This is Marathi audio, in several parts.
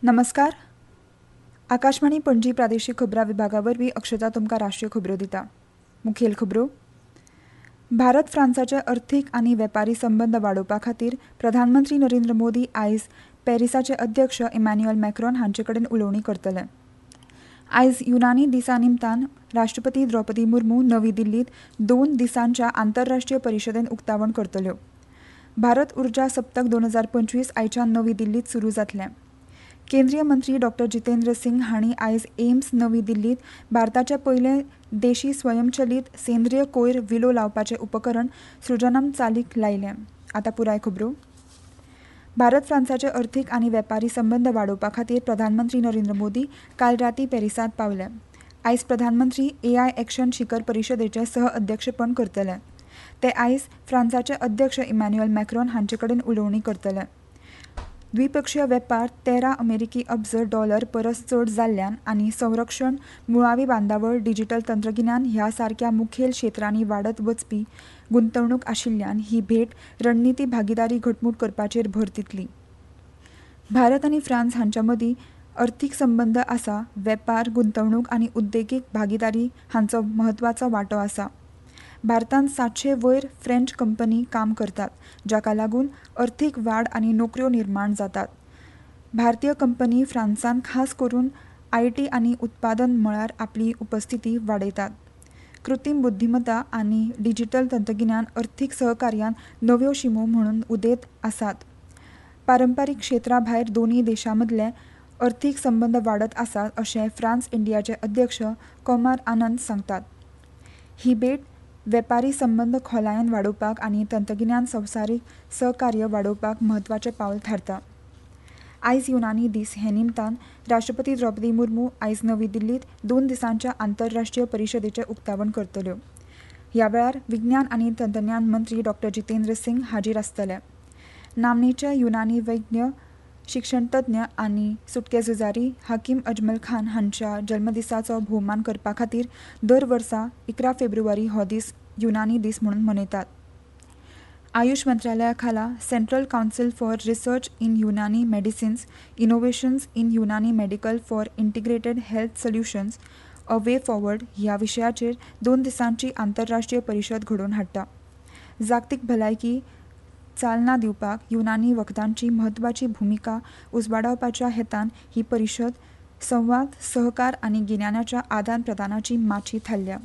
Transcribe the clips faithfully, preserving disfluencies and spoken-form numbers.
नमस्कार. आकाशवाणी पणजी प्रादेशीक खबरां विभागा वरवीं अक्षता तुमकां राष्ट्रीय खबरो दिता. मुखेल खबरो. भारत फ्रांसाचे अर्थीक आनी वेपारी संबंद वाडोवपा खातीर प्रधानमंत्री नरेंद्र मोदी आयज पॅरिसाचे अध्यक्ष इमॅन्युएल मॅक्रोन हांचे कडेन उलोवणी करतले. आयज युनानी दिसा निमतान राष्ट्रपती द्रौपदी मुर्मू नवी दिल्लीत दोन दिसांच्या आंतरराष्ट्रीय परिशदेन उक्तावण करतल्यो. भारत उर्जा सप्तक दोन हजार पंचवीस आयच्यान नवी दिल्लीत सुरू जातलें. केंद्रीय मंत्री डॉक्टर जितेंद्र सिंग हांणी आयज एम्स नवी दिल्लीत भारताचे पयले देशी स्वयंचलीत सेंद्रीय कोयर विलो लावपाचें उपकरण सृजनम चालीक लायलें. आतां पुराय खबरो. भारत फ्रांसाचे अर्थीक आनी वेपारी संबंद वाडोवपा खातीर प्रधानमंत्री नरेंद्र मोदी काल राती पॅरिसांत पावले. आयज प्रधानमंत्री एआय एक्शन शिखर परिशदेचे सह अध्यक्षपण करतले. ते आयज फ्रांसाचे अध्यक्ष इमॅन्युएल मॅक्रोन हांचे कडेन उलोवणी करतले. द्विपक्षीय वेपार तेरा अमेरिकी अब्ज डॉलर परस चड जाल्ल्यान आनी संरक्षण, मुळावी बांदावळ, डिजिटल तंत्रगिन्यान ह्या सारक्या मुखेल क्षेत्रांनी वाडत वचपी गुंतवणूक आशिल्ल्यान ही भेट रणनीती भागीदारी घटमूट करपाचेर भर दितली. भारत आनी फ्रांस हांच्या मदीं अर्थीक संबंद आसा. वेपार, गुंतवणूक आनी उद्देगीक भागीदारी हांचो म्हत्वाचो वांटो आसा. भारतांत सातशे वयर फ्रेंच कंपनी काम करतात, जाका लागून अर्थीक वाड आनी नोकऱ्यो निर्माण जातात. भारतीय कंपनी फ्रांसांत खास करून आयटी आनी उत्पादन मळार आपली उपस्थिती वाडयतात. कृत्रीम बुद्धीमत्ता आनी डिजिटल तंत्रगिन्यान अर्थीक सहकार्यान नव्यो शिमो म्हणून उदेत आसात. पारंपारीक क्षेत्रा भायर दोनूय देशां मदले अर्थीक संबंद वाडत आसात अशें फ्रांस इंडियाचे अध्यक्ष कोमार आनंद सांगतात. ही भेट वेपारी संबंद खोलायेन वाडोवपाक आनी तंत्रगिन्यान संवसारीक सहकार्य वाडोवपाक म्हत्वाचें पावल थारता. आयज युनानी दीस हे निमतान राष्ट्रपती द्रौपदी मुर्मू आयज नवी दिल्लीत दोन दिसांच्या आंतरराष्ट्रीय परिशदेचें उक्तावण करतल्यो. ह्या वेळार विज्ञान आनी तंत्रज्ञान मंत्री डॉक्टर जितेंद्र सिंग हाजीर आसतले. नामनेचे युनानी वैज्ञ, शिक्षणतज्ञ आनी सुटके झुजारी हकीम अजमल खान हांच्या जल्मदिसाचो भोवमान करपा खातीर दर वर्सा इकरा फेब्रुवारी हो दीस युनानी दीस म्हणून मनयतात. आयुष मंत्रालया खाला central council for research in Unani medicines, innovations in Unani medical for integrated health solutions a way forward ह्या विशयाचेर दोन दिसांची आंतरराष्ट्रीय परिशद घडोवन हाडटा. जागतीक भलायकी चालना दिवपाक युनानी वखदांची म्हत्वाची भुमिका उजवाडावपाच्या हेतान ही परिशद संवाद, सहकार आनी गिन्यानाच्या आदान प्रदानाची माची थारल्या.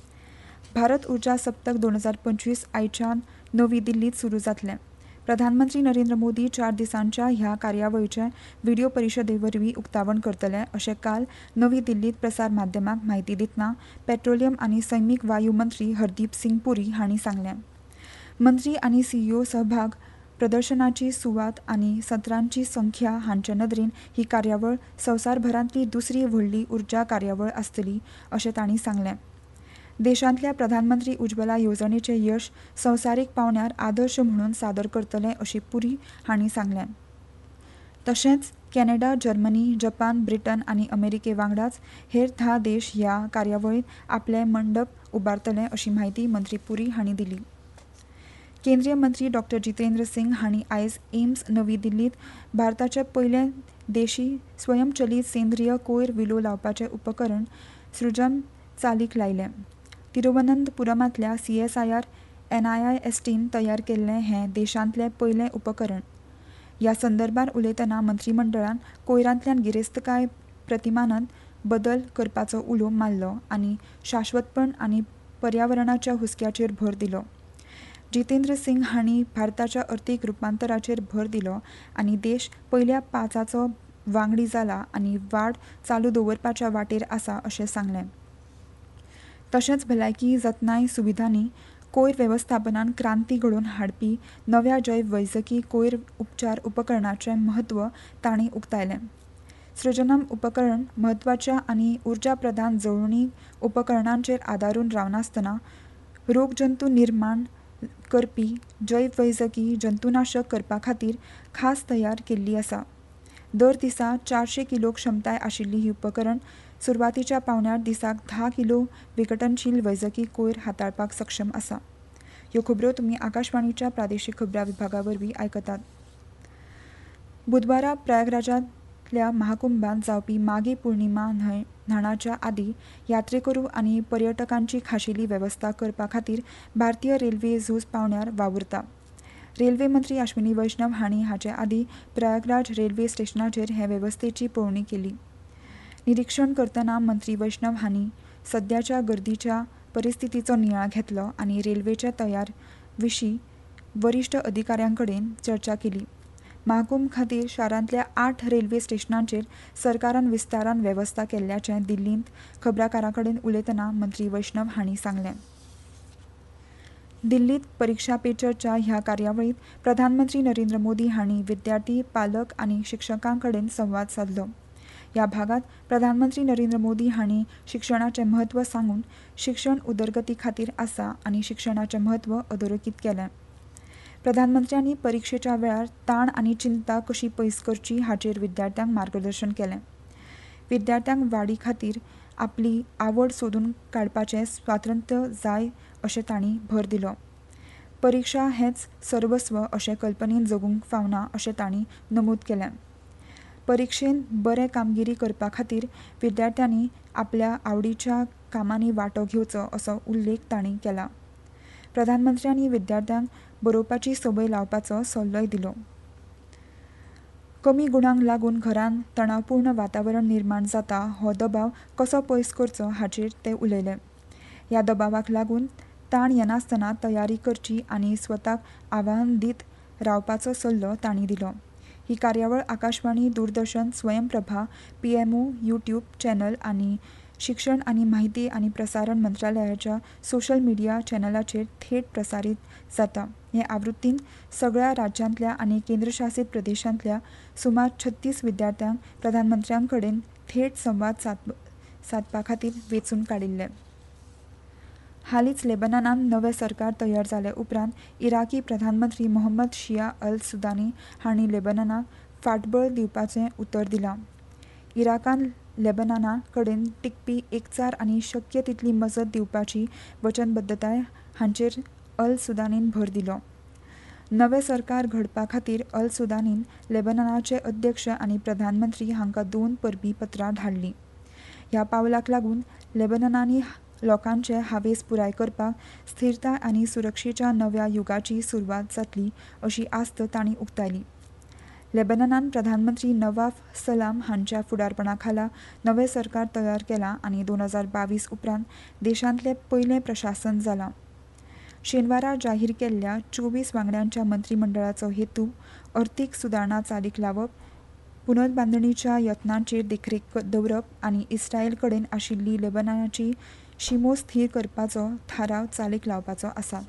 भारत उर्जा सप्तक दोन हजार पंचवीस आयच्यान नवी दिल्लीत सुरू जातलें. प्रधानमंत्री नरेंद्र मोदी चार दिसांच्या ह्या कार्यावळीचे व्हिडिओ परिशदे वरवीं उक्तावण करतले अशें काल नवी दिल्लीत प्रसार माध्यमांक म्हायती दितना पेट्रोलियम आनी सैमीक वायू मंत्री हरदीप सिंग पुरी हांणी सांगलें. मंत्री आनी सीईओ सहभाग, प्रदर्शनाची सुवात आनी सत्रांची संख्या हांचे नदरेन ही कार्यावळ संवसारभरांतली दुसरी व्हडली उर्जा कार्यावळ आसतली अशें तांणी सांगलें. देशांतल्या प्रधानमंत्री उज्ज्वला येवजणेचें यश संवसारीक पावंड्यार आदर्श म्हणून सादर करतले अशें पुरी हांणी सांगलें. तशेंच कॅनडा, जर्मनी, जपान, ब्रिटन आनी अमेरिके वांगडाच हेर धा देश ह्या कार्यावळींत आपले मंडप उबारतले अशी माहिती मंत्री पुरी हांणी दिली. केंद्रीय मंत्री डॉक्टर जितेंद्र सिंग हांणी आयज एम्स नवी दिल्लीत भारताचे पयले देशी स्वयंचलीत सेंद्रीय कोयर विलो लावपाचें उपकरण सृजन चालीक लायलें. तिरुवनंतपुरमांतल्या सीएसआयआर एनआयआयएसटीन तयार केल्लें हें देशांतलें पयलें उपकरण. ह्या संदर्भात उलयतना मंत्रिमंडळान कोयरांतल्यान गिरेस्तकाय प्रतिमानांत बदल करपाचो उलो मारलो आनी शाश्वतपण आनी पर्यावरणाच्या हुस्क्याचेर भर दिलो. जितेंद्र सिंग हांणी भारताच्या अर्थीक रुपांतराचेर भर दिलो आनी देश पयल्या पांचाचो वांगडी जाला आनी वाड चालू दवरपाच्या वाटेर आसा अशें सांगलें. तशेंच भलायकी जतनाय सुविधांनी कोयर वेवस्थापनान क्रांती घडोवन हाडपी नव्या जैव वैजकी कोयर उपचार उपकरणाचें म्हत्व तांणी उक्तायलें. सृजनम उपकरण म्हत्वाच्या आनी उर्जा प्रधान जळोवणी उपकरणांचेर आदारून रावनासतना रोगजंतू निर्माण करपी जैव वैजकी जंतुनाशक करपा खातीर खास तयार केल्ली आसा. दर दिसा चारशे किलो क्षमताय आशिल्ली ही उपकरण सुरवातीच्या पावंड्यार दिसाक धा किलो विघटनशील वैजकी कोयर हाताळपाक सक्षम आसा. ह्यो खबरो तुमी आकाशवाणीच्या प्रादेशीक खबरां विभागा वरवीं आयकतात. बुधवारा प्रयागराजात रेल्वेंतल्या महाकुंभात जावपी माघी पौर्णिमा न्हय न्हाणाच्या आदी यात्रेकरू आनी पर्यटकांची खाशेली वेवस्था करपा खातीर भारतीय रेल्वे झूज पावण्यार वावुरता. रेल्वे मंत्री अश्विनी वैष्णव हांणी हाचे आदीं प्रयागराज रेल्वे स्टेशनाचेर हे वेवस्थेची पळोवणी केली. निरीक्षण करतना मंत्री वैष्णव हांणी सद्याच्या गर्दीच्या परिस्थितीचो नियाळ घेतलो आनी रेल्वेचे तयार विशीं वरिश्ठ अधिकाऱ्यांकडेन चर्चा केली. महाकुंभ खातीर शारांतल्या आठ रेल्वे स्टेशनांचेर सरकारान विस्तारान वेवस्था केल्ल्याचें दिल्लींत खबराकारांकडेन उलयतना मंत्री वैष्णव हांणी सांगलें. दिल्लीत परीक्षा पे चर्चा ह्या कार्यावळींत प्रधानमंत्री नरेंद्र मोदी हांणी विद्यार्थी, पालक आनी शिक्षकांकडेन संवाद साधलो. ह्या भागांत प्रधानमंत्री नरेंद्र मोदी हांणी शिक्षणाचें म्हत्व सांगून शिक्षण उदरगती खातीर आसा आनी शिक्षणाचें म्हत्व अधोरेखीत केलें. प्रधानमंत्र्यांनी परीक्षेच्या वेळार ताण आनी चिंता कशी पयस करची हाचेर विद्यार्थ्यांक मार्गदर्शन केलें. विद्यार्थ्यांक वाडी खातीर आपली आवड सोदून काडपाचें स्वातंत्र्य जाय अशें तांणी भर दिलो. परीक्षा हेंच सर्वस्व अशें कल्पनेन जगूंक फावना अशें तांणी नमूद केलें. परीक्षेंत बरें कामगिरी करपा खातीर विद्यार्थ्यांनी आपल्या आवडीच्या कामांनी वांटो घेवचो असो उल्लेख तांणी केला. प्रधानमंत्र्यांनी विद्यार्थ्यांक बरोवपाची संवय लावपाचो सल्लोय दिलो. कमी गुणांक लागून घरांत तणावपूर्ण वातावरण निर्माण जाता हो दबाव कसो पयस करचो हाचेर ते उलयले. ह्या दबावाक लागून ताण येनासतना तयारी करची आनी स्वताक आव्हान दीत रावपाचो सल्लो तांणी दिलो. ही कार्यावळ Akashvani, Doordarshan, Swayamprabha, PMO, YouTube channel आनी शिक्षण आनी माहिती आनी प्रसारण मंत्रालयाच्या सोशल मिडिया चॅनलाचेर थेट प्रसारीत जाता. हे आवृत्तींत सगळ्या राज्यांतल्या आनी केंद्रशासीत प्रदेशांतल्या सुमार छत्तीस विद्यार्थ्यांक प्रधानमंत्र्यांकडेन थेट संवाद साध साधपा खातीर वेंचून काडिल्ले. हालींच लेबनानांत नवें सरकार तयार जाले उपरांत इराकी प्रधानमंत्री मोहम्मद शिया अल सुदानी हांणी लेबनानाक फाटबळ दिवपाचें उतर दिलां. इराकान लेबनाना कडेन टिकपी एकचार आनी शक्य तितली मजत दिवपाची वचनबद्धताय हांचेर अल सुदानीन भर दिलो. नवें सरकार घडपा खातीर अल सुदानीन लेबनानाचे अध्यक्ष आनी प्रधानमंत्री हांकां दोन परबीं पत्रां धाडलीं. ह्या पावलाक लागून लेबनानी लोकांचे हावेस पुराय करपाक स्थिरताय आनी सुरक्षेच्या नव्या युगाची सुरवात जातली अशी आस्त तांणी उक्तायली. लेबनानान प्रधानमंत्री नवाफ सलाम हांच्या फुडारपणा खाला नवें सरकार तयार केलां आनी दोन हजार बावीस उपरांत देशांतलें पयलें प्रशासन जालां. शेनवारा जाहीर केल्ल्या चोवीस वांगड्यांच्या मंत्रीमंडळाचो हेतू अर्थीक सुदारणा चालीक लावप, पुनर्बांदणीच्या यत्नांचेर देखरेख दवरप आनी इस्रायल कडेन आशिल्ली लेबनानाची शिमो स्थीर करपाचो थाराव चालीक लावपाचो आसा.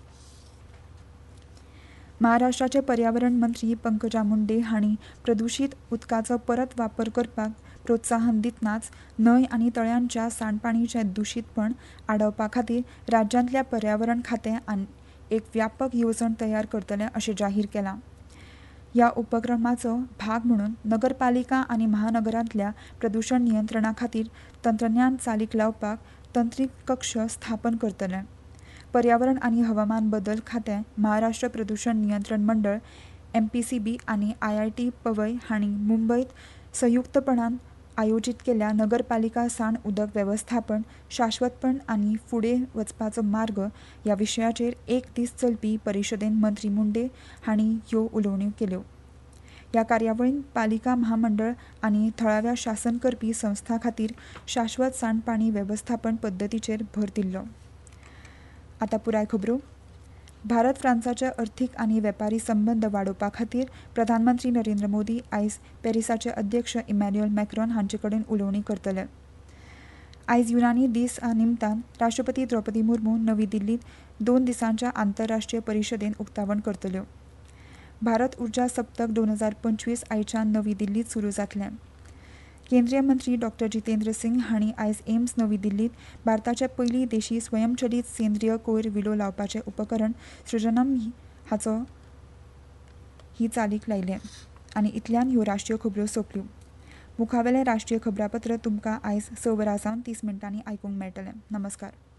महाराष्ट्राचे पर्यावरण मंत्री पंकजा मुंडे हांणी प्रदुशीत उदकाचो परत वापर करपाक प्रोत्साहन दितनाच न्हंय आनी तळ्यांच्या सांडपाणीचें दुशीतपण आडावपा खातीर राज्यांतल्या पर्यावरण खातें एक व्यापक येवजण तयार करतलें अशें जाहीर केलां. ह्या उपक्रमाचो भाग म्हणून नगरपालिका आनी महानगरांतल्या प्रदुशण नियंत्रणा खातीर तंत्रज्ञान चालीक लावपाक तंत्रीक कक्ष स्थापन करतले. पर्यावरण आनी हवामान बदल खातें, महाराष्ट्र प्रदूषण नियंत्रण मंडळ एमपीसीबी आनी आयआयटी पवई हांणी मुंबयत संयुक्तपणान आयोजीत केल्ल्या नगरपालिका साण उदक वेवस्थापन, शाश्वतपण आनी फुडें वचपाचो मार्ग ह्या विशयाचेर एक दीस चलपी परिशदेंत मंत्री मुंडे हांणी ह्यो उलोवण्यो केल्यो. ह्या कार्यावळींत पालिका महामंडळ आनी थळाव्या शासन करपी संस्था खातीर शाश्वत सांडपाणी वेवस्थापन पद्दतीचेर भर दिल्लो. आतां पुराय खबरो. भारत फ्रांसाचे अर्थीक आनी वेपारी संबंद वाडोवपा खातीर प्रधानमंत्री नरेंद्र मोदी आयज पॅरिसाचे अध्यक्ष इमॅन्युएल मॅक्रॉन हांचे कडेन उलोवणी करतले. आयज युनानी दीस निमतान राष्ट्रपती द्रौपदी मुर्मू नवी दिल्लींत दोन दिसांच्या आंतरराष्ट्रीय परिशदेन उक्तावण करतल्यो. भारत उर्जा सप्तक दोन हजार पंचवीस आयच्यान नवी दिल्लींत सुरू जातलें. केंद्रीय मंत्री डॉक्टर जितेंद्र सिंग हांणी आयज एम्स नवी दिल्लींत भारताचे पयली देशी स्वयंचलीत सेंद्रीय कोयर विलो लावपाचें उपकरण सृजनम हाचो ही चालीक लायलें. आनी इतल्यान ह्यो राष्ट्रीय खबरो सोंपल्यो. मुखावेलें राष्ट्रीय खबरापत्र तुमकां आयज स वरां सावन तीस मिनटांनी आयकूंक मेळटलें. नमस्कार.